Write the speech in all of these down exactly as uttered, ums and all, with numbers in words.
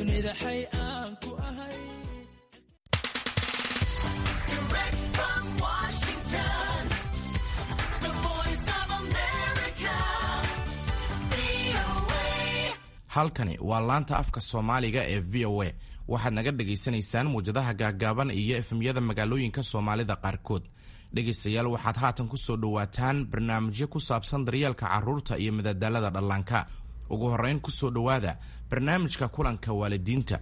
dunida xay aan ku ahay. halkani waa laanta afka Soomaaliga ee V O A. waxaad naga dhageysanaysaan muujadaha gaagaaban iyo efemyada magaalooyinka Soomaalida qaarkood. dhegeystayaal, waxaad haatan ku soo dhawaataan barnaamijyo ku saabsan daryeelka carruurta iyo madadaalada dhallaanka. ugu horreyn ku soo dhawaada barnaamijka kulanka waalidiinta.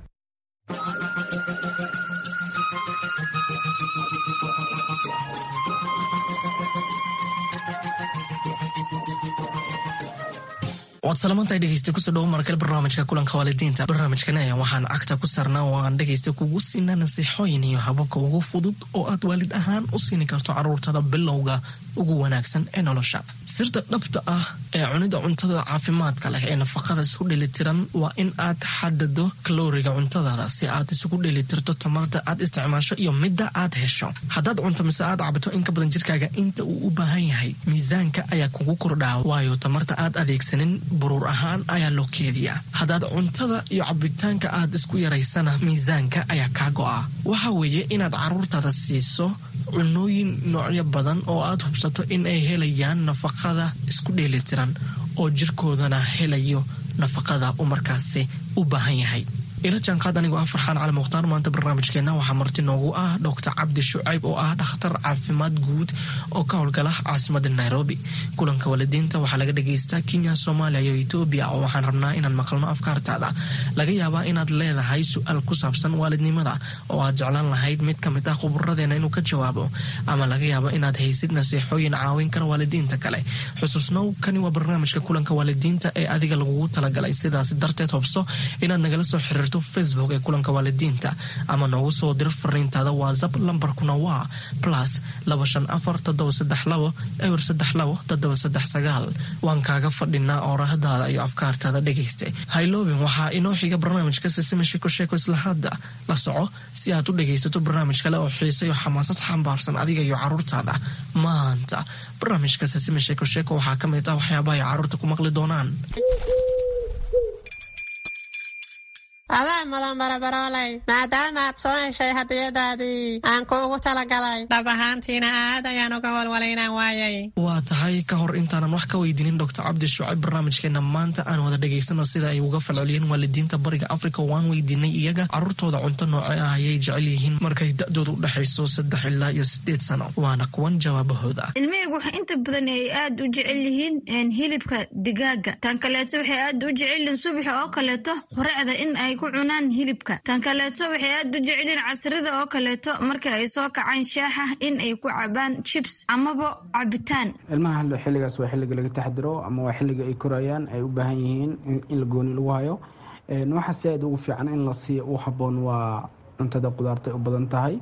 waad salaamaantahay dhegeysta kusoo dhawo markale barnaamijka kulanka waalidiinta. barnaamijkan ayaa waxaan cagta ku saarnaa oo aan dhegeysta kugu siinaa nasiixooyin iyo hababka ugu fudud oo aad waalid ahaan u siini karto carruurtada bilowga ugu wanaagsan ee nolosha. sirta dhabta ah ee cunida cuntada caafimaadka leh ee nafaqada isku dheelitiran waa in aad xadado kalooriga cuntadaada si aad isugu dheelitirto tamarta aad isticmaasho iyo midda aad hesho. haddaad cunto mise aad cabto in ka badan jirkaaga inta uu u baahan yahay, miisaanka ayaa kugu kordhaa, waayo tamarta aad adeegsanin buruur ahaan ayaa loo keediyaa. haddaad cuntada iyo cabitaanka aad isku yaraysana, miisaanka ayaa kaa go'a. waxa weeye inaad carruurtaada siiso cunooyin noocyo badan oo aad hubsato in ay helayaan nafaqada isku dheelitiran oo jirkoodana helayo nafaqada uu markaasi u baahan yahay. ila jaanqaad anigoo ah Farxaan Cali Mukhtaar. maanta barnaamijkeena waxaa marti noogu ah Doctor Cabdi Shucayb oo ah dhakhtar caafimaad guud oo ka howlgala caasimadda Nairobi. kulanka waalidiinta waxaa laga dhageystaa Kenya, Soomaaliya iyo Ethiopia, oo waxaan rabnaa inaan maqalno afkaartaada. laga yaabaa inaad leedahay su-aal ku saabsan waalidnimada oo aad jeclaan lahayd mid ka mid ah khuburadeena inuu ka jawaabo, ama laga yaabo inaad haysid nasiixooyin caawin kara waalidiinta kale. xusuusnow, kani waa barnaamijka kulanka waalidiinta ee adiga lagugu talagalay. sidaas darteed hubso inaad nagala soo xiriirto Facebook ee kulanka waalidiinta, ama noogu soo diro fariintaada WhatsApp. lambarkuna waa plus laba shan afar toddoba saddex labo eber saddex labo toddoba saddex sagaal. waan kaaga fadhinaa oorahadaada iyo afkaartaada dhegeysta. hayloobin, waxaa inoo xiga barnaamijka Sisima Sheeko Sheeko. isla hadda la soco si aad u dhegeysato barnaamij kale oo xiiso iyo xamaasad xambaarsan adiga iyo carruurtaada. maanta barnaamijka Sisima Sheeko Sheeko waxaa ka mid ah waxyaabaha ay carruurta ku maqli doonaan. adaa madan barabaroolay, maadaama aad soo heshay hadiyadaadii aan kuugu talagalay, dhab ahaantiina aad ayaan uga walwalaynaan waayay. waa tahay, ka hor intaanan wax ka weydiinin Doctor Cabdi Shucayb, barnaamijkeena maanta aan wada dhegaysano sida ay uga falceliyeen waalidiinta bariga Afrika. waan weydiinay iyaga carruurtooda cunto noocee ah ayay jecel yihiin markay da'doodu u dhexayso saddex ilaa iyo sideed sano. waana kuwan jawaabahooda. ilmihaygu waxa inta badan ay aad u jecel yihiin hilibka digaaga. tan kaleeto waxay aad u jecel yihiin subaxa oo kaleeto quraacda in ay ku cunaan hilibka. tan kaleeto waxay aad u jecelin casrida oo kaleeto marka ay soo kacaan shaaxa in ay ku cabaan chips amaba cabitaan. ilmaha xilligaas waa xilliga laga taxadiro ama waa xilliga ay korayaan, ay u baahan yihiin in la gooni lagu hayo. waxa si aad ugu fiican in la siiyo u habboon waa cuntada qudaarta ay u badan tahay,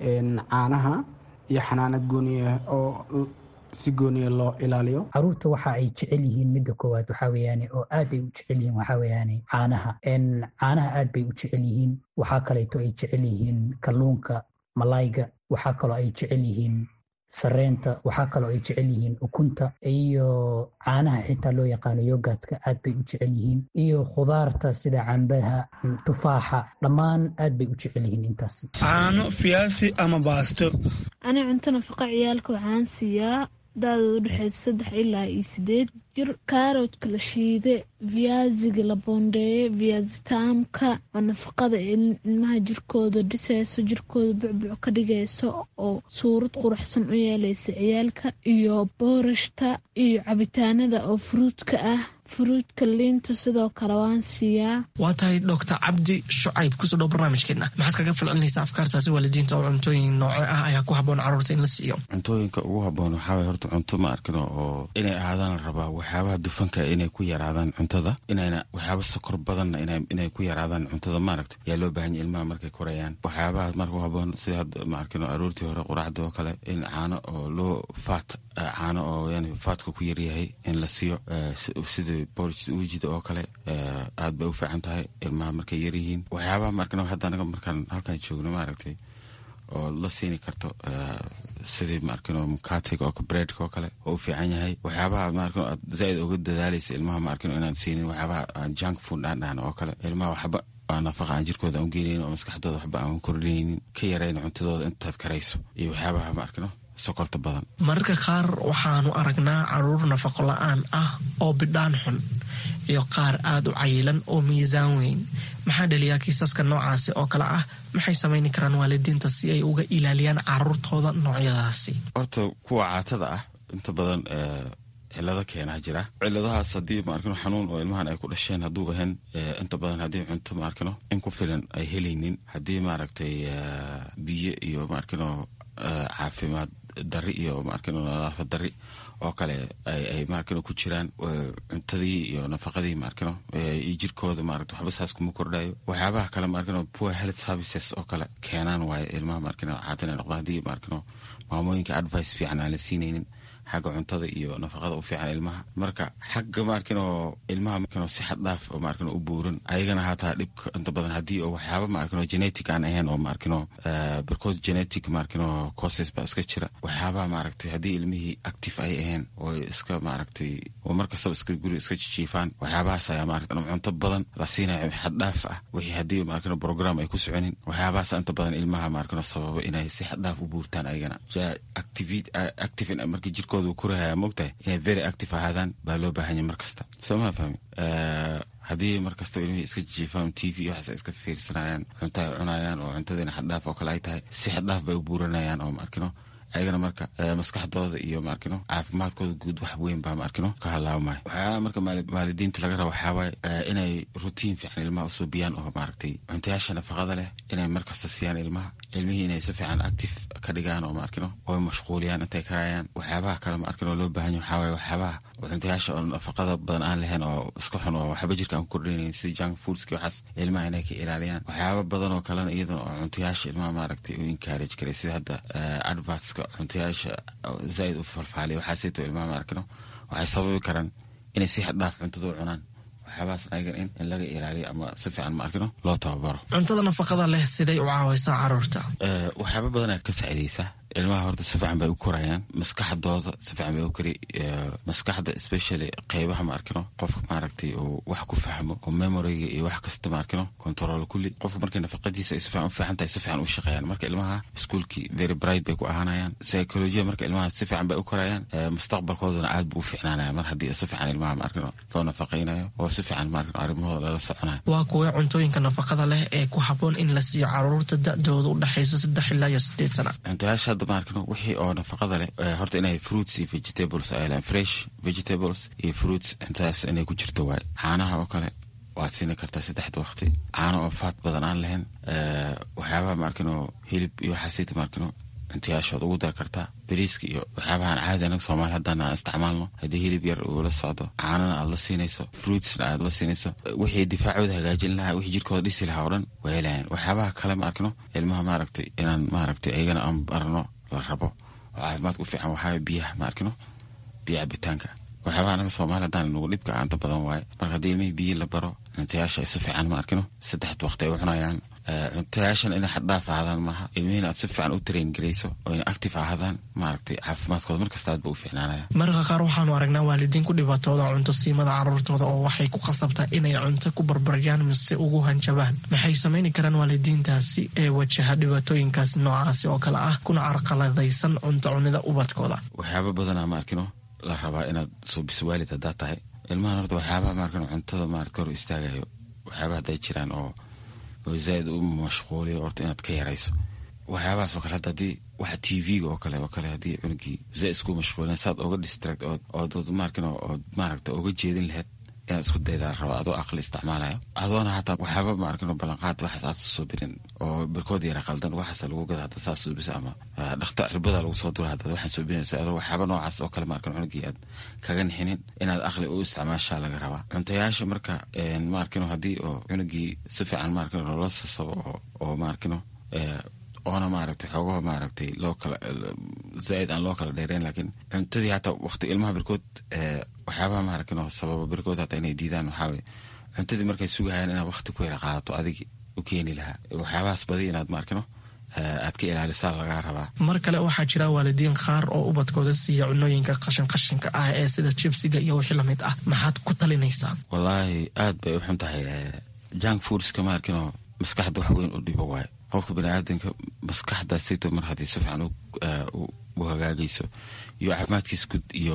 caanaha iyo xanaanad gooniya oo si gooniya loo ilaaliyo. caruurta waxa ay jecel yihiin midda koowaad waxaa weeyaan oo aad ay u jecel yihiin waxaa weeyaan caanaha. caanaha aad bay u jecel yihiin. waxaa kaleeto ay jecel yihiin kalluunka, malayga. waxaa kaloo ay jecel yihiin sareenta. waxaa kaloo ay jecel yihiin ukunta iyo caanaha xitaa loo yaqaano yogaadka aad bay u jecel yihiin, iyo khudaarta sida cambaha, tufaaxa, dhammaan aad bay u jecel yihiin intaas. caano, fiyaasi ama baasto. ani cunto nafaqa ciyaalka waxaan siiyaa daadooda udhexeysa saddex ilaa iyo sideed jir. kaaroodka la shiide, viyaasiga la boondeeye, viyaasitaamka oo nafaqada ilmaha jirkooda dhisayso, jirkooda bucbuc ka dhigayso oo suurad quruxsan u yeelaysa ciyaalka, iyo boorashta iyo cabitaanada oo furuudka ah. furuudka liinta sidoo kale waan siiyaa. waa tahay Doctor Cabdi Shucayb, kusoo dhow barnaamijkeena. maxaad kaga falcelinaysaa afkaartaasi waalidiinta oo cuntooyin nooce ah ayaa ku habboon carruurta in la siiyo? cuntooyinka ugu habboon waxaa waye horta cunto ma arkino oo inay ahaadaan la rabaa waxyaabaha dufanka inay ku yaraadaan cuntada, inayna waxyaaba sokor badanna inay ku yaraadaan cuntada. maaragta yaa loo baahan yahay ilmaha markay korayaan. waxyaabaha marka u habboon sida hadda ma arkino aroortii hore quraacda oo kale in caano oo loo faat caano oo yani faatka ku yaryahay in la siiyo, sida wejida oo kale aad bay u fiican tahay ilmaha markay yaryihiin. waxyaabaha markan hadda anaga markaan halkaan joogno maaragtay oo la siini karto sidii maarkan mukatiga oo breadka oo kale oo u fiican yahay. waxyaabaha maarkan aad zaaid uga dadaalaysa ilmaha maarkan inaan siinin waxyaabaha junk food aan dhahno oo kale. ilmaha waxba oo nafaqa aan jirkooda aan geenin oo maskaxdooda waxba aan kordhinaynin ka yarayna cuntadooda intaad karayso iyo waxyaabaha ma arkino sokorta badan. mararka qaar waxaanu aragnaa caruur nafaqo la-aan ah oo bidhaan xun iyo qaar aad u cayilan oo miisaan weyn. maxaa dhaliyaa kiisaska noocaasi oo kale ah? maxay samayni karaan waalidiinta si ay uga ilaaliyaan caruurtooda noocyadaasi? horta kuwa caatada ah inta badan cilado keenaa jira. ciladahaas haddii ma arkino xanuun oo ilmahan ay ku dhasheen hadduu ahayn inta badan haddii cunto ma arkino in ku filan ay helaynin, haddii maaragtay biyo iyo ma arkino caafimaad dari iyo ma arkino nadaafad dari oo kale ay ay ma arkino ku jiraan, cuntadii iyo nafaqadii ma arkino iyo jirkooda ma arkino waxba saas kuma kordhayo. waxyaabaha kale ma arkino poor health services oo kale keenaan waaye ilmaha ma arkino caatan noqda haddii ma arkino maamooyinka advice fiican aan la siinaynin xagga cuntada iyo nafaqada u fiican ilmaha. marka xagga ma arkino ilmaha ma arkino si xad dhaaf oo ma arkino u buuran ayagana hataa dhibka inta badan haddii oo waxyaaba ma arkino genetic aan ahayn oo ma arkino because genetic ma arkino causes ba iska jira. waxyaaba ma aragtay haddii ilmihii active ay ahayn oo iska ma aragtay oo markasta iska guri iska jiifaan, waxyaabahaas ayaa ma arkino cunto badan la siinayo xad dhaaf ah wixii haddii ma arkino program ay ku soconin. waxyaabahaas inta badan ilmaha ma arkino sababa inay si xad dhaaf u buurtaan ayagana active active markii jirkooda kurahaya mogtahay inay very active ahaadaan baa loo baahanya markasta. sooma fahmi haddii markasta ilmihii iska jiifaan t v waxaas iska fiirsanayaan cunto ay cunayaan oo cuntadiina xaddhaaf oo kale ay tahay si xaddhaaf bay u buuranayaan oo ma arkino ayagana marka maskaxdooda iyo ma arkino caafimaadkooda guud wax weyn baa ma arkino ka halaabmaya. waxyaaba marka waalidiinta laga rabo waxaa waaye inay routine fiican ilmaha usoo biyaan oo maaragtay cuntayaasha nafaqada leh inay markasta siiyaan ilmaha, ilmihii inay si fiican active ka dhigaan oo ma arkino oo mashquuliyaan intay karayaan. waxyaabaha kale ma arkino loo baahan yahay waxaa waaye waxyaabaha cuntayaasha oo nafaqada badan aan lahayn oo iska xun oo waxba jirka aan ku kordhinayn sida junk foodski waxaas ilmaha inay ka ilaaliyaan. waxyaaba badan oo kalena iyadana oo cuntayaasha ilmaha maaragtay u encourage karay sida hadda adverts cuntayaasha zaaid u falfaaliya waxaasayto ilmaha ma arkino waxay sababi karaan inay si xad dhaaf cuntada u cunaan. waxyaabahaas ayagan in in laga ilaaliyo ama si fiican ma arkino loo tababaro. cuntada nafaqada leh siday u caawaysaa caruurta? waxyaaba badan aad ka saacidaysaa ilmaha. horta si fiican bay u korayaan, maskaxdooda si fiican bay u kori. maskaxda especially qeybaha ma arkino qofka maaragtay oo wax ku fahmo oo memoryga iyo wax kasta ma arkino control kulli. qofka markay nafaqadiisa ay si fiican u fiican tahay si fiican u shaqeeyaan. marka ilmaha iskuulkii very bright bay ku ahaanayaan. psychology marka ilmaha si fiican bay u korayaan, mustaqbalkooduna aad buu u fiicnaanaya mar haddii si fiican ilmaha ma arkino loo nafaqaynayo oo si fiican ma arkino arrimahooda lala soconayo. waa kuwa cuntooyinka nafaqada leh ee ku habboon in la siiyo caruurta da-dooda u dhexaysa saddex ilaa iyo sideed sana? cuntayaasha ma arkino wixii oo nafaqada leh horta inay fruits iyo vegetables ay leeyihiin, fresh vegetables iyo fruits intaas inay ku jirto waay. caanaha oo kale waad siin kartaa saddexda waqti, caano oo faat badan aan lahayn. waxyaabaha ma arkino hilib iyo waxaasayta ma arkino cuntayaashood ugu dar kartaa. bariiska iyo waxyaabahan caadi anaga Soomaali haddaan aan isticmaalno haddii hilib yar uu la socdo, caanana aad la siinayso, fruitsna aad la siinayso, wixii difaacooda hagaajin lahaa, wixii jirkooda dhisi lahaa oo dhan waa helayaan. waxyaabaha kale ma arkino ilmaha maaragtay inaan maaragtay ayagana aan barno la rabo oo caafimaadka u fiican waxaa biyaha ma arkino biyo cabitaanka. waxyaabaha anaga Soomaali haddaan nagu dhibka aanta badan waaye. marka haddii ilmihii biyo la baro cuntayaasha ay si fiican ma arkino saddexda waqti ay u cunayaan. cuntayaashan inay xad dhaaf ahaadaan maaha, ilmihiina aad si fiican u train garayso oo inay active ahaadaan maaragtay caafimaadkooda markasta aad ba u fiicnaanaya. mararka qaar waxaanu aragnaa waalidiin ku dhibaatooda cunto siimada caruurtooda oo waxay ku qasabtaa inay cunto ku barbaryaan mise ugu hanjabaan. maxay samayni karaan waalidiintaasi ee wajaha dhibaatooyinkaas noocaasi oo kale ah kuna carqaladaysan cunto cunida ubadkooda? waxyaaba badanaa ma arkino la rabaa inaad suubiso waalid haddaad tahay. ilmahan horta waxyaabaha ma arkino cuntada maaragta hor istaagayo waxyaaba hadday jiraan oo oo zaaid u mashquuliyo horta inaad ka yarayso. waxyaabahaas oo kale hadda haddii waxa t v-ga oo kale oo kale haddii cunugii zaaid isku mashquulin saad oga distract ood ood maarkin ood maaragta oga jeedin lahayd inaad isku daydaa raba adoo aqli isticmaalayo adoona hataa waxyaaba ma arkino ballanqaad waxaas aad soo birin oo barkood yara qaldan waxaas lagu gada hadda saas suubisa ama dhakhtar cirbada lagu soo dura hadda waxaan soo binaysa adoo waxyaaba noocaas oo kale ma arkino cunugii aad kaga nixinin inaad aqli u isticmaashaa laga rabaa. cuntayaasha marka ma arkino haddii oo cunugii si fiican ma arkino loola sasabo oo ma arkino oona maaragtay xoogaha maaragtay loo kala zaaid aan loo kala dheereyn laakiin cuntadii hataa waqti ilmaha barkood waxyaabaha ma arkino sababa barkood hataa inay diidaan waxaawaye cuntadii markay sugahayaan inaad waqti ku yara qaadato adigi u keeni lahaa. waxyaabahaas badi inaad ma arkino aad ka ilaalisaa lagaa rabaa. mar kale waxaa jira waalidiin qaar oo ubadkooda siiya cunooyinka qashin qashinka ah ee sida jibsiga iyo wixii lamid ah, maxaad ku talinaysaa? wallaahi aad bay u xun tahay junk foodska ma arkino maskaxda wax weyn u dhibo waaye qofka bini'aadanka maskaxda sayto mar haddii si fiican u hagaagayso iyo caafimaadkiisa guud iyo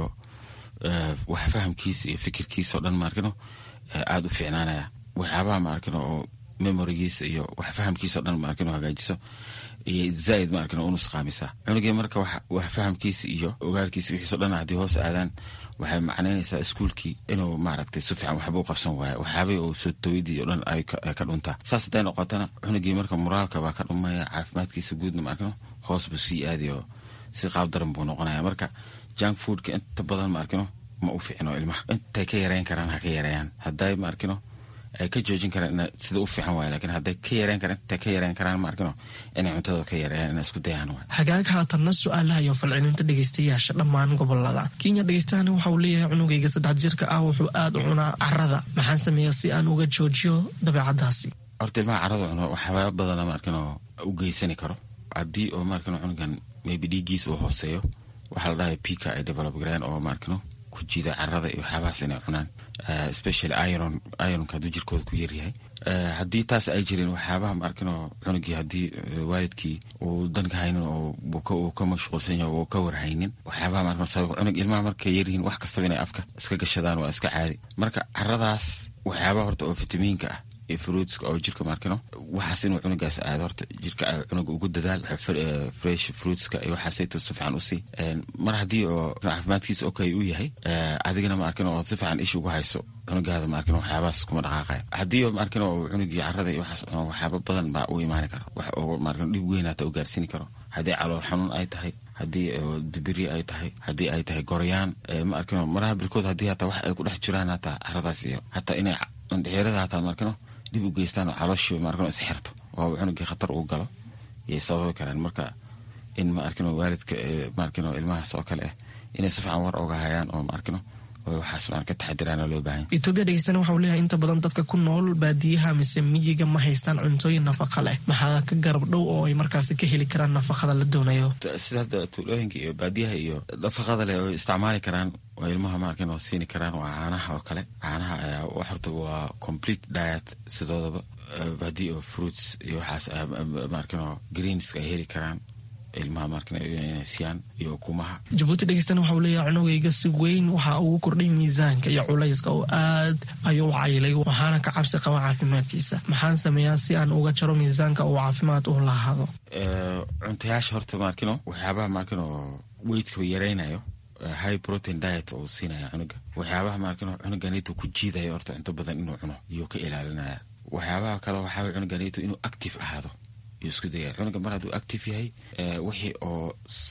wax fahamkiisa iyo fikirkiisa oo dhan ma arkino aada u fiicnaanaya waxyaabaha ma arkino oo memorigiisa iyo wax fahamkiisa oo dhan ma arkino hagaajiso iyo zaaid ma arkino unus qaamisa cunugii marka wax fahamkiisa iyo ogaalkiisa wixiisoo dhan haddii hoos aadaan waxay macnaynaysaa iskuulkii inuu maaragtay si fiican waxba u qabsan waayo waxyaabay oo soo tawidii oo dhan ay ka dhuntaa saas hadday noqotana cunugii marka moraalka baa ka dhumaya caafimaadkiisa guudna ma arkino hoos buu sii aadi oo si qaab daran buu noqonaya marka junk foodka inta badan ma arkino ma u fiicino ilmaha intay ka yareyn karaan ha ka yareeyaan hadday ma arkino ay ka joojin karaan sida u fiican waayo laakiin hadday ka yareyn karaan intay ka yareyn karaan ma arkino inay cuntada ka yareeyaan inay isku dayaan waayo hagaag haatanna su-aalaha iyo falcelinta dhegeystayaasha dhammaan gobolada kenya dhegeystahan waxa uu leeyahay cunugayga saddex jirka ah wuxuu aada u cunaa carada maxaan sameeyaa si aan uga joojiyo dabeecadaasi horta ilmaha carada cuno waxyaaba badana ma arkino u geysani karo haddii oo ma arkino cunugan maybe dhiiggiisa uu hooseeyo waxaa la dhahay pika ay develop gareen oo ma arkino ku jiida carada iyo waxyaabahaas inay cunaan especially iron ironka hadduu jirkooda ku yaryahay haddii taas ay jirin waxyaabaha ma arkino cunugii haddii waalidkii uu danka haynin oo uu ka mashquulsan yahay oo ka warhaynin waxyaabaha ma arkino sabab cunug ilmaha markay yaryihiin wax kastaba inay afka iska gashadaan waa iska caadi marka caradaas waxyaabaha horta oo fitamiinka ah iyo fruitska oo jirka ma arkino waxaas inuu cunugaas aado horta jirka cunuga ugu dadaal fresh fruitska iyo waxaasayto si fiican usii mar haddii oo caafimaadkiisa okay u yahay adigana ma arkino oo si fiican ish ugu hayso cunugaada ma arkino waxyaabahaas kuma dhaqaaqaya haddii ma arkino oo cunugii carada iyo waxaas cuno waxyaaba badan baa u imaani karo wax oo ma arkino dhib weyn hata u gaarsiini karo haddii calool xanuun ay tahay haddii dibiri ay tahay haddii ay tahay goryaan ma arkino maraha bilkood haddii hataa wax ay ku dhex jiraan hataa caradaas iyo hataa inay dhexeerada hataa ma arkino dib u geystaan oo calooshii ma arkino isxirto oo cunugii khatar uu galo yay sababi karaan marka in ma arkino waalidka ma arkino ilmahaas oo kale ah inay si fiican war oga hayaan oo ma arkino waxaas ma ka taxadiraan loo baahan Ethiopia dhegeysan waxa uu leeyahay inta badan dadka ku nool baadiyaha mise miyiga ma haystaan cuntooyin nafaqo leh maxaa ka garab dhow oo ay markaasi ka heli karaan nafaqada la doonayo sida tuulooyinka iyo baadiyaha iyo nafaqada leh oo isticmaali karaan waa ilmaha ma arkino siini karaan waa caanaha oo kale caanaha ayaa horta waa complete diet sidoodaba baadi oo fruits iyo waxaas ma arkino greens ay heli karaan ilmaha markana siyaan iyo kumaha Djibouti dhegeystan waxa uu leeyahay cunugayga si weyn waxa uu kordhay miisaanka iyo culayska oo aad ayuu caylay waxaana ka cabsi qaba caafimaadkiisa maxaan sameeyaa si aan uga jaro miisaanka oo caafimaad u lahaado ee cuntayaasha horta markino waxyaabaha markino weight-ka yareynayo high protein diet oo siinaya cunuga waxyaabaha markino cunuganitu ku jiidayo horta inta badan inuu cuno iyo ka ilaalinaya waxyaabaha kale waxa cunuganitu inuu active ahaado isku daya cunuga mar hadduu active yahay wixii oo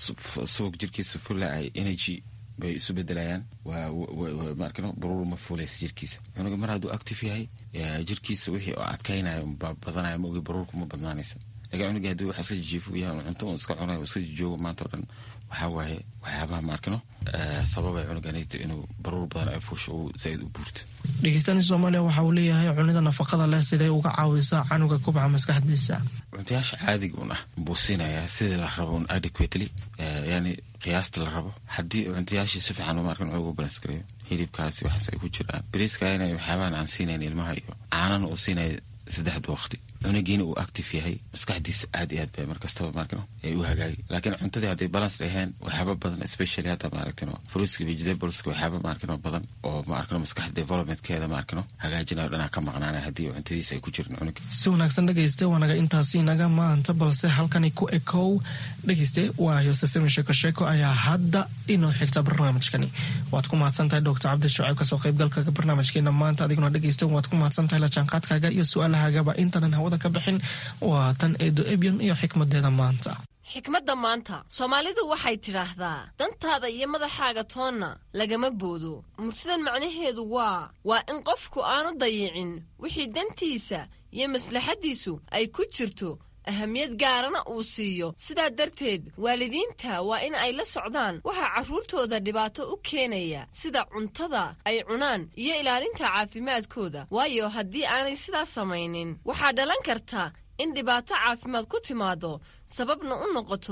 subag jirkiisa fulla ay energy bay isu bedelayaan waa ma arkino baruur ma fuulays jirkiisa cunuga mar hadduu active yahay jirkiisa wixii oo adkaynayo badanayo ma ogi baruurku ma badnaanaysa laakiin cunuga hadduu wax iska jijiifo yahay cunto uu iska cunayo iska joogo maanta oo dhan waxaa waaye waxyaabaha ma arkino sababay cunuganayta inuu baruur badan ay fuusho uu zaid u buurto dhegeystaani Soomaaliya waxa uu leeyahay cunida nafaqada leh sidee uga caawisaa canuga kubca maskaxdiisa cuntayaasha caadiga una buusinaya sidii la rabo adequately yani qiyaasta la rabo haddii cuntayaashii si fiican uma arkan ugu balance gareeyo hilibkaasi waxaas ay ku jiraan bariiska inay waxyaabahan aan siinayn ilmaha iyo caanana uu siinayo saddexda waqti cunugiina uu active yahay maskaxdiisa aad iyo aad bay markastaba maarkano ay u hagaagi laakiin cuntadii hadday balance lahayn waxyaaba badan especially hadda maaragtino fruitska vegetables waxyaaba maarkano badan oo maarkano maskax developmentkeeda maarkano hagaajinayo dhanaa ka maqnaanaya haddii cuntadiisa ay ku jirin cunug si wanaagsan dhegeyste waanaga intaasi naga maanta balse halkani ku ekow dhegeyste waayo sasame sheeko sheeko ayaa hadda inoo xigta barnaamijkani waad ku mahadsantahay doctor cabdi shucayb kasoo qaybgalka barnaamijkeena maanta adiguna dhegeyste waad ku mahadsantahay la jaanqaadkaaga iyo su-aalahagaba intanan hawada ka bixin waa tan eedo ebyon iyo xikmadeeda maanta xikmadda maanta soomaalidu waxay tidhaahdaa dantaada iyo madaxaaga toonna lagama boodo murtidan macnaheedu waa waa in qofku aanu dayicin wixii dantiisa iyo maslaxaddiisu ay ku jirto ahamiyad gaarana uu siiyo sidaa darteed waalidiinta waa in ay la socdaan waxa carruurtooda dhibaato u keenaya sida cuntada ay cunaan iyo ilaalinta caafimaadkooda waayo haddii aanay sidaas samaynin waxaa dhalan karta in dhibaato caafimaad ku timaado sababna u noqoto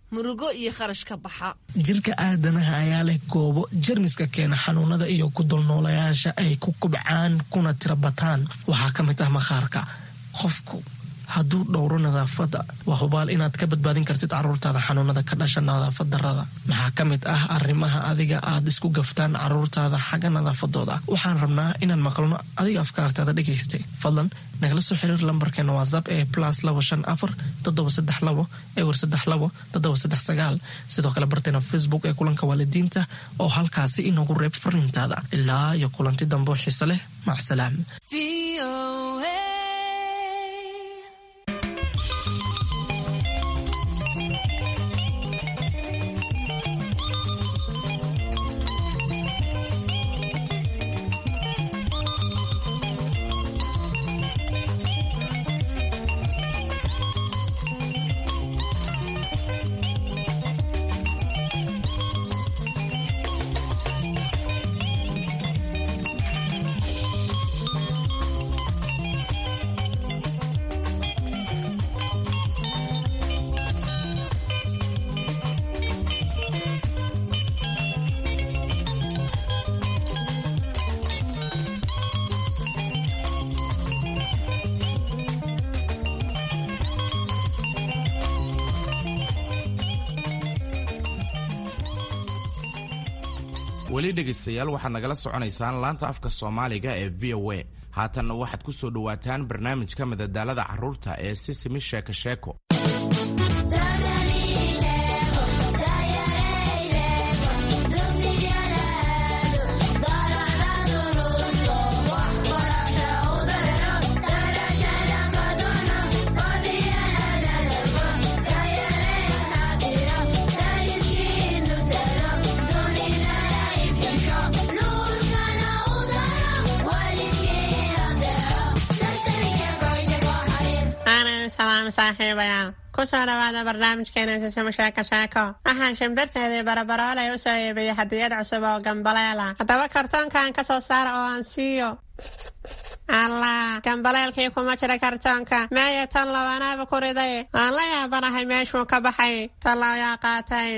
murugo iyo kharash ka baxa. jirka aadanaha ayaa leh goobo jarmiska keena xanuunada iyo ku dulnoolayaasha ay ku kubcaan kuna tirabataan. waxaa ka mid ah maqaarka. qofku hadduu dhowro nadaafadda waa hubaal inaad ka badbaadin kartid caruurtaada xanuunada ka dhasha nadaafad darrada. maxaa ka mid ah arrimaha adiga aad isku gaftaan caruurtaada xagga nadaafadooda. waxaan rabnaa inaan maqlno adiga afkaartaada dhegaystay. fadlan nagala soo xiriir lambarkeena whatsapp ee plus labo shan afar toddoba saddex labo ewer saddex labo toddoba saddex sagaal. sidoo kale barteena facebook ee kulanka waalidiinta oo halkaasi inoogu reeb fariintaada. ilaa iyo kulanti dambe oo xiiso leh. macsalaam. weli dhegaystayaal waxaad nagala soconaysaan laanta afka Soomaaliga ee V O A. haatanna waxaad ku soo dhawaataan barnaamijka madadaalada carruurta ee Sisimi Sheeko Sheeko. saaxiibayaal ku soo dhawaada barnaamijkeena Sisimi Sheeko Sheeko. waxaan shimbirteedii barabaroolay u soo iibiyey hadiyad cusub oo gambaleela. haddaba kartoonkan ka soo saara oo aan siiyo. allah gambaleelkii kuma jira kartoonka. meeye tan labanaaba ku riday. aan la yaabanahay meeshuu ka baxay. talaayaa qaatay.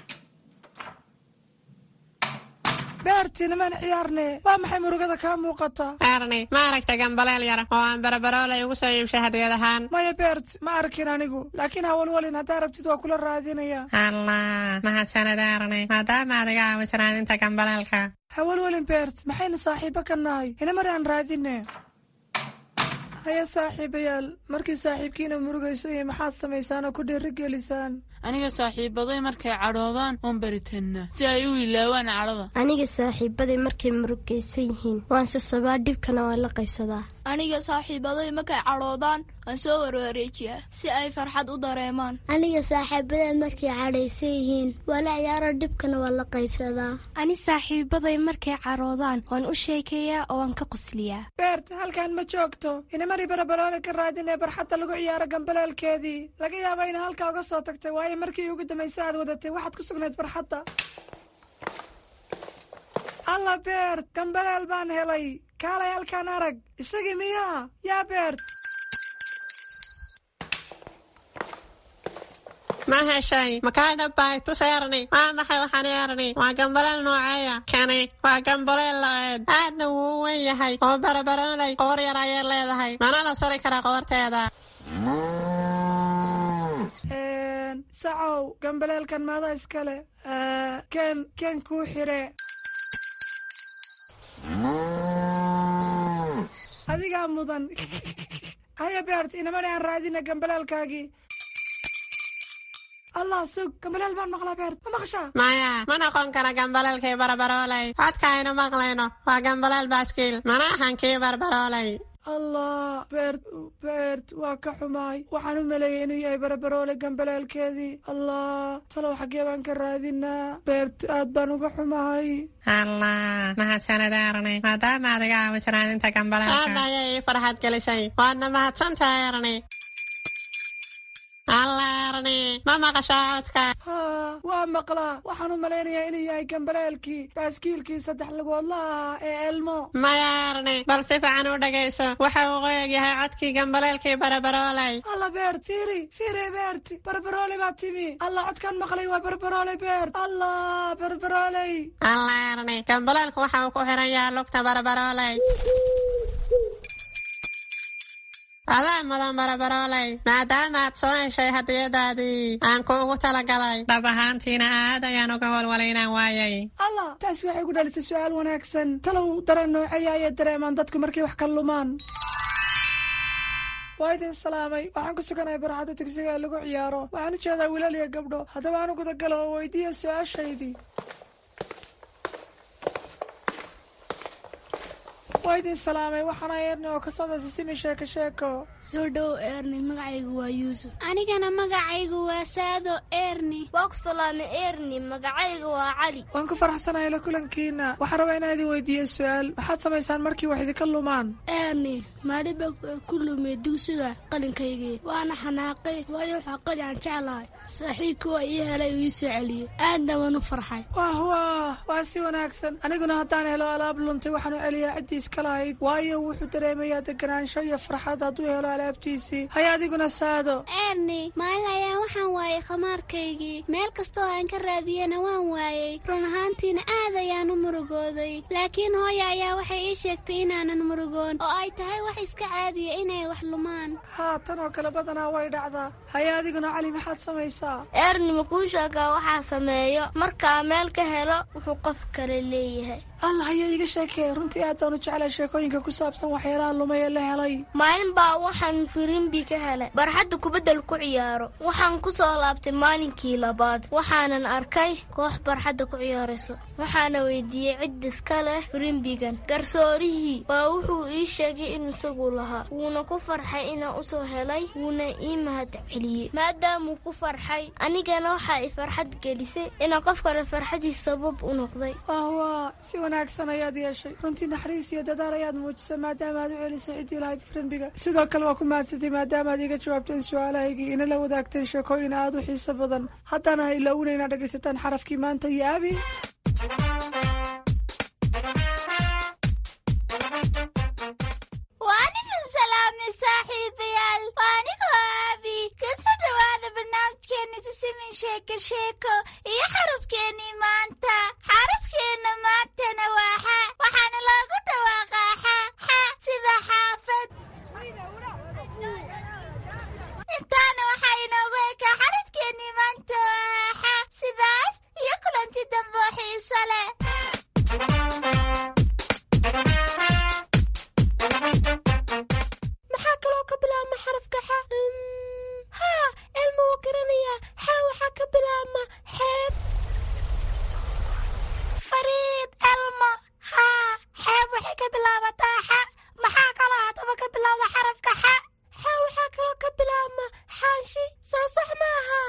beertina man ciyaarne waa maxay murugada ka muuqata. arni ma aragta gambaleel yar oo aan barabaroolay ugu soo iibshay hadiyad ahaan. maya beert ma arkin anigu laakiin hawalwalin haddaa rabtid waa kula raadinaya. allah mahadsanid arni maadaama adiga aamis raadinta gambaleelka. hawalwalin beert maxayna saaxiibo ka nahay ina mari aan raadine. haya saaxiibayaal markii saaxiibkiina murugaysay maxaad samaysaan oo ku dhiirigelisaan. aniga saaxiibaday markay cadhoodaan waan baritanaa si ay u ilaawaan cadhada. aniga saaxiibaday markay murugaysan yihiin waan sasabaa dhibkana waan la qaybsadaa. aniga saaxiibaday markay cadhoodaan waan soo warwareejiyaa si ay farxad u dareemaan. aniga saaxiibaday markay cadhaysan yihiin waa la ciyaaro dhibkana waan la qaybsadaa. ani saaxiibaday markay cadhoodaan waan u sheekeeyaa oo waan ka qosliyaa. beert halkan ma joogto inamari barabaroole ka raadinee barxadda lagu ciyaaro gambaleelkeedii. laga yaaba ina halkaa uga soo tagtay waayo markii ugu dambaysa aad wadatay waxaad ku sugnayd barxadda. alla beert gambaleel baan helay. kaalay halkaan arag. isagii miyaa yaa beert. ma heshay makaa dhabbay tusay arni. waa maxay waxaan arni. waa gambaleel nooceeya. kani waa gambaleel la-eed aadna wuu u weyn yahay oo barabaroolay qoor yar ayay leedahay mana la sari karaa qoorteeda. sacow gambaleelkan maada iskale. ken ken kuu xire. adigaa mudan. haya beert inamani aan raadina gambaleelkaagii. allah sug gambaleel baan maqlaa beert ma maqashaa. maya ma noqon kara gambaleelkii barabaroolay. codka aynu maqlayno waa gambaleel baaskiil mana ahan kii barabaroolay. allah beert beert waa ka xumaay. waxaan u maleeyay inuu yahay barabaroole gambaleelkeedii. allah talow xaggee baan ka raadinaa. beert aad baan uga xumahay. allah mahadsanid arni maadaama adiga aamis raadinta gambaleelka. aadna ayay ii farxad gelisay waadna mahadsantahay arni. allaarni ma maqashaa codka haa waa maqlaa waxaan u malaynayaa inuu yahay gambaleelkii baaskiilkii saddex lugoodla ahaa ee elmo mayaarni bal si fiican u dhagayso waxa uu qoyog yahay codkii gambaleelkii barabarooley alla beert fiiri fiiri beert barabarooley baa timi alla codkaan maqlay waa barabarooley beert alla barabarooley allaarni gambaleelku waxa uu ku xiran yahay lugta barabarooley adaa mudan barabarooley maadaama aad soo heshay hadiyadaadii aan kuugu talagalay dhab ahaantiina aad ayaan uga walwalaynaan waayay allah taas waxay ku dhalisay su-aal wanaagsan talow dareen noocaya ayay dareemaan dadku markay wax ka lumaan waa idin salaamay waxaan ku suganahay barxadda dugsiga ee lagu ciyaaro waxaan u jeedaa wiilal iyo gabdho haddaba aan u gudagalo oo weydiiya su-aashaydii waa idin salaamay waxaana erni oo ka socda sisimi sheeko sheeko soo dhow erni magacaygu waa yuusuf anigana magacaygu waa saado erni waa ku salaamay erni magacaygu waa cali waan ku faraxsanahay la kulankiina waxaan rabaa inaan idin weydiiyo su-aal waxaad samaysaan markii wax idinka lumaan erni maaliba ku lumiyay dugsiga qalinkaygii waana xanaaqay waayo waxaa qali aan jeclahay saaxiibka waa ii helay uu ii soo celiyey aadna waan u farxay wah wah waa si wanaagsan aniguna haddaan helo alaab luntay waxaan u celiyaa ciddiis kalahayd waayo wuxuu dareemayaa deganaansho iyo farxad hadduu helo alaabtiisii hay adiguna saado erni maalin ayaan waxaan waayey khamaarkaygii meel kastoo aan ka raadiyana waan waayey run ahaantiina aad ayaan u murugooday laakiin hooya ayaa waxay ii sheegtay inaanan murugoon oo ay tahay wax iska caadiya inay wax lumaan haa tan oo kale badanaa way dhacdaa haya adiguna cali maxaad samaysaa erni makuu sheegaa waxaa sameeyo markaa meel ka helo wuxuu qof kale leeyahay allah ayaa iga sheekee runtii aad baan u jeclay sheekooyinka ku saabsan waxyaalaha lumay ee la helay maalin baa waxaan firimbi ka helay barxadda kubaddal ku ciyaaro waxaan ku soo laabtay maalinkii labaad waxaanan arkay koox barxadda ku ciyaarayso waxaana weydiiyey cid iska leh firimbigan garsoorihii baa wuxuu ii sheegay in isagu lahaa wuuna ku farxay inaan u soo helay wuuna ii mahad celiyey maadaamuu ku farxay anigana waxaa i farxad gelisay inaan qof kale farxadiis sabab u noqday wanaagsan ayaad yeeshay runtii naxariis iyo dadaal ayaad muujisay maadaama aad u celisay ciddii lahayd firimbiga sidoo kale waa ku mahadsantay maadaama aad iga jawaabteen su-aalahaygii ina la wadaagteen sheekooyin aad u xiiso badan haddana ha ilaawina inaad dhegaysataan xarafkii maanta iyo abi waanigan salaamay saaxiibayaal waanigoo abi kasoo dhawaada barnaamijkeena sisimin sheeko sheeko iyo xarafkeenii maanta xarafkeenna maantana waa xa waxaana loogu dhawaaqaa xa xa sida xaafad intaana waxaa inoogu ekaa xarafkeenii maanta waa xa sidaas iyo kulanti dambe oo xiiso leh maxaa kaloo ka bilaabma xarafka xa haa elma wuu garanayaa xa waxaa ka bilaabma xeeb fariid elmo haa xeeb waxay ka bilaabataa xa maxaa kaloo haddaba ka bilowda xarafka xa xa waxaa kaloo ka bilaabma xaashi soo sax ma aha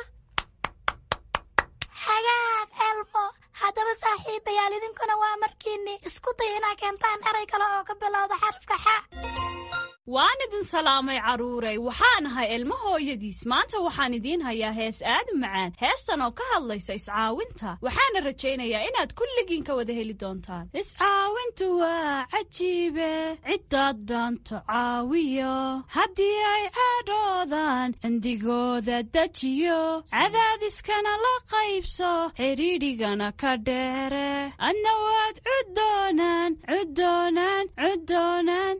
hagaag elmo haddaba saaxiibayaal idinkuna waa markiinni isku day inaa keentaan eray kale oo ka bilowda xarafka xa waan idin salaamay carruuray waxaan ahay ilmo hooyadiis maanta waxaan idiin hayaa hees aad u macaan heestan oo ka hadlaysa iscaawinta waxaana rajaynayaa inaad kulligiin ka wada heli doontaan iscaawintu waa cajiibe ciddaad dhaanto caawiyo haddii ay caadhoodaan cindigooda dejiyo cadaadiskana la qaybso xidhiidhigana ka dheere adna waad cuddoonaan cuddoonaan cuddoonaan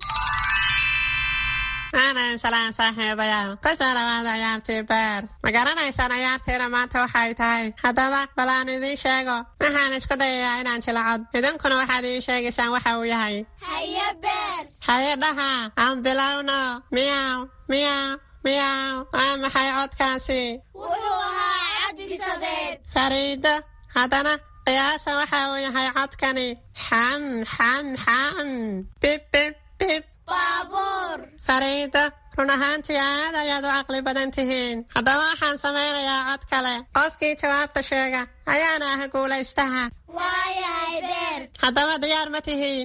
aanan salaan saaxiibayaal kasoo dhawaada ciyaartii beer ma garanaysaan ciyaartiina maanta waxay tahay haddaba bal aan idiin sheego waxaan isku dayayaa inaan jilcod idinkuna waxaad ii sheegaysaan waxa uu yahay haye beer haye dhaha aan bilowno miyaw miyaw miyaw waa maxay codkaasi wuxuu ahaa cod bisadeed fariido haddana qiyaasa waxa uu yahay codkani xam xam xam bib bib bib baabuur fariida run ahaantii aad ayaad u caqli badan tihiin haddaba waxaan samaynayaa cod kale qofkii jawaabta sheega ayaana ah guulaystaha waayahay beer haddaba diyaar ma tihiin?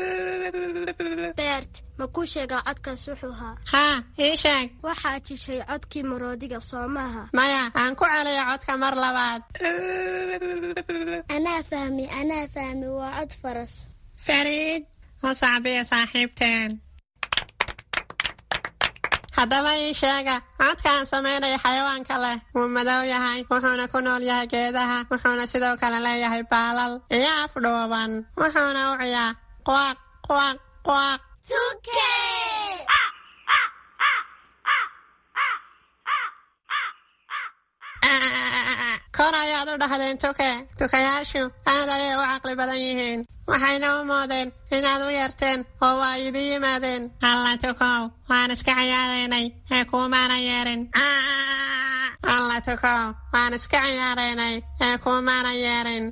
beert ma kuu sheegaa codkaas wuxuu ahaa? haa ii sheeg. waxaa jishay codkii maroodiga soo maaha? maya aan ku celiyo codka mar labaad. anaa fahmi anaa fahmi waa cod faras. fariid oo sacbiya saaxiibteen. haddaba ii sheega codkaan samaynaya xayawaanka leh wuu madow yahay, wuxuuna ku nool yahay geedaha, wuxuuna sidoo kale leeyahay baalal iyo afdhuuban, wuxuuna u ciyaa quwaaq quwaaq quwaaq. tuke kor ayaad u dhahdeen tuke. tukayaashu aad ayay u caqli badan yihiin, waxayna u moodeen inaad u yeerteen oo waa idin yimaadeen. alla tukow waan iska ciyaaraynay ee kuumaana yeerin. alla tukow waan iska ciyaaraynay ee kuumaana yeerin.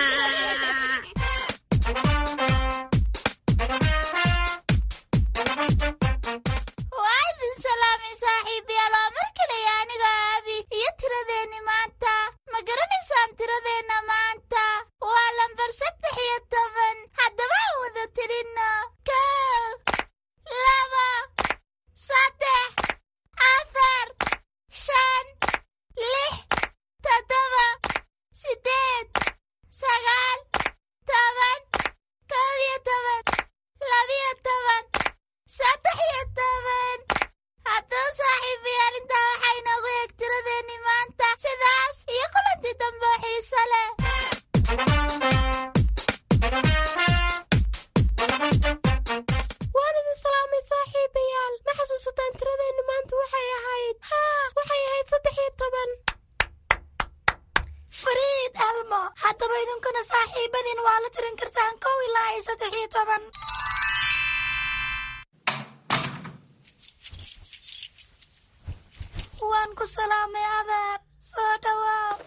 waa idin salaamay saaxiibayaal, oo mar kale aniga Abi iyo tiradeenni maanta. ma garanaysaan tiradeenna maanta? waa lambar saddex iyo toban. haddaba aan wada tirinno. kow laba saddex afar shan lix toddoba sideed sagaal toban kow iyo toban labiyo toban saddex iyo toban. haddaba saaxiibayaal intaa waxaa inoogu eeg tiradeenni maanta. sidaas iyo kulanti dambe oo xiiso leh. waan idin salaamay saaxiibayaal, ma xasuusataan tiradeenni maanta waxay ahayd? haa waxay ahayd saddex iyo toban. fariid elmo, haddaba idinkuna saaxiibadiin waa la tirin kartaan kow ilaa iyo saddex iyo toban. waan ku salaamay adeer, soo dhawaaw.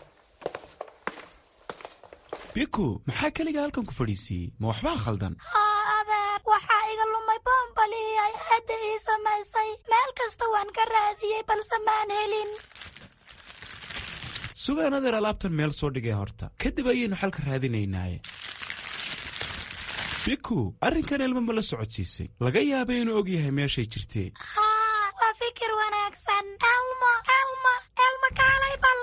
biku maxaa keliga halkan ku fadhiisiiyey? ma waxbaa khaldan? haa adeer, waxaa iga lumay boombalii ay aadda ii samaysay. meel kasta waan ka raadiyey balse maan helin. sugaan adeer, alaabtan meel soo dhigay horta, kadib ayaynu xalka raadinaynaaye. biku arrinkan elma ma la socodsiisay? laga yaabay inuu og yahay meeshay jirtee. haa waa fikir wanaagsan. elmo elmo elmo kaalay bal.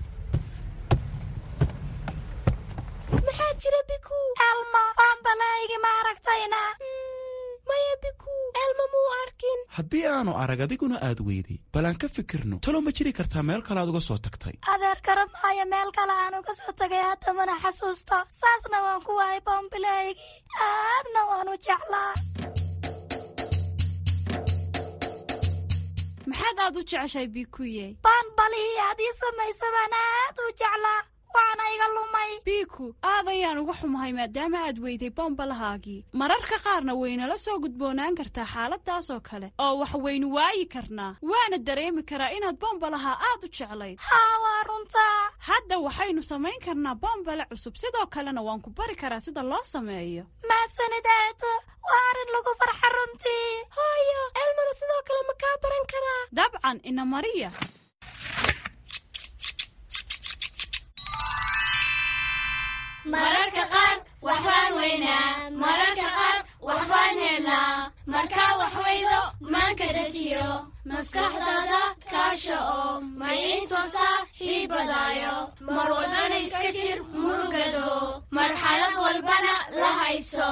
maxaa jira biku? elmo boombalaygi ma aragtayna? maya biku, elmo muu arkin. haddii aanu arag adiguna aad weyday, bal aan ka fikirno. talo ma jiri kartaa meel kale aad uga soo tagtay? adeer garab maayo meel kale aan uga soo tagay, hadda mana xasuusto. saasna waan ku waayay boombalaygi, aadna waan u jeclaa. maxaad aad u jeceshahay bikuye? boombalihii aad ii samaysa baan aad u jeclaa, waana iga lumay. biku aad ayaan uga xumahay maadaama aad weyday bombalahaagii. mararka qaarna waynala soo gudboonaan kartaa xaaladaas oo kale, oo wax waynu waayi karnaa. waana dareemi karaa inaad bombalaha aad u jeclayd. haa waa runtaa. hadda waxaynu samayn karnaa bombale cusub, sidoo kalena waan ku bari karaa sida loo sameeyo. mahadsanid eedo, waa arrin lagu farxa runtii. hooyo elmana sidoo kale ma kaa baran karaa? dabcan ina mariya. mararka qaar waxbaan weynaa, mararka qaar waxbaan helnaa. markaa wax weydo maanka dejiyo, maskaxdaada kaasha oo maciisoosa hiibadaayo. mar walbana iska jir murugado, marxalad walbana la hayso.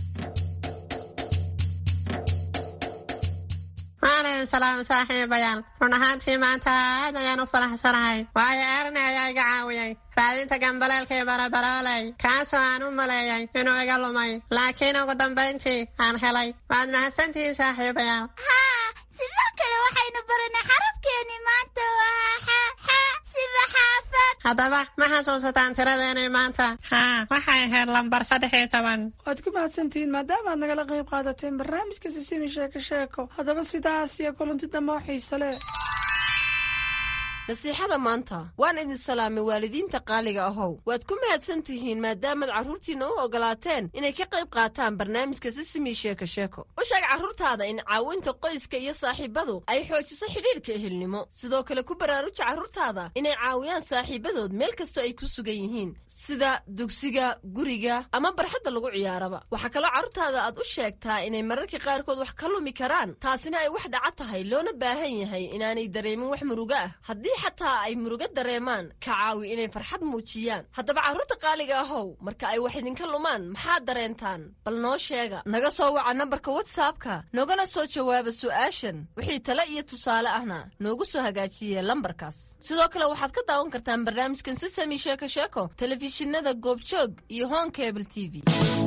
maalin salaam saaxiibayaal, run ahaantii maanta aad ayaan u faraxsanahay, waayo erni ayaa iga caawiyey raadinta gambaleelkii barabarooley, kaasoo aan u maleeyay inuu iga lumay, laakiin ugu dambayntii aan helay. waad mahadsantihiin saaxiibayaal. haa sidoo kale waxaynu baranay xarafkeennii maanta waa xa xa sida xaafad. haddaba ma xasuusataan tiradeenii maanta? haa waxay ahayd lambar saddex iyo toban. waad ku mahadsantihiin maadaama aad nagala qayb qaadateen barnaamijka sisimi sheeko sheeko. haddaba sidaas iyo kulanti dambe oo xiise leh. nasiixada maanta waan idin salaamay waalidiinta qaaliga ahow waad ku mahadsan tihiin maadaamaad carruurtiinna u ogolaateen inay ka qayb qaataan barnaamijka sisimi sheeko sheeko u sheeg carruurtaada in caawinta qoyska iyo saaxiibadu ay xoojiso xidhiidhka ehelnimo sidoo kale ku baraaruja carruurtaada inay caawiyaan saaxiibadood meel kastoo ay ku sugan yihiin sida dugsiga guriga ama barxadda lagu ciyaaraba waxaa kaloo carruurtaada aad u sheegtaa inay mararka qaarkood wax ka lumi karaan taasina ay wax dhaca tahay loona baahan yahay inaanay dareemin wax murugo ah haddii xataa ay murugo dareemaan ka caawi inay farxad muujiyaan haddaba carruurta qaaliga ahow marka ay wax idinka lumaan maxaad dareentaan bal noo sheega naga soo waca nambarka whatsappka noogana soo jawaaba su'aashan wixii tale iyo tusaale ahna noogu soo hagaajiye lambarkaas sidoo kale waxaad ka daawan kartaan barnaamijkan sisami sheeko sheeko telefishinada goobjoog iyo home cable t v